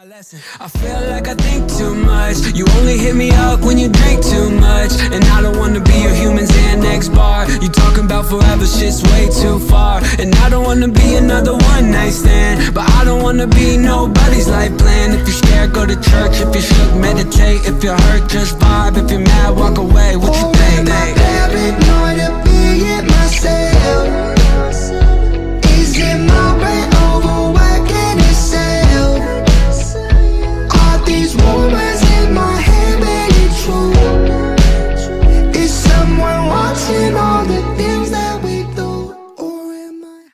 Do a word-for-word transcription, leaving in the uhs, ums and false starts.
I feel like I think too much. You only hit me up when you drink too much. And I don't wanna be your human Xanax bar. You talking about forever, shit's way too far. And I don't wanna be another one night stand, but I don't wanna be nobody's life plan. If you're scared, go to church. If you're shook, meditate. If you're hurt, just vibe. If you're mad, walk away.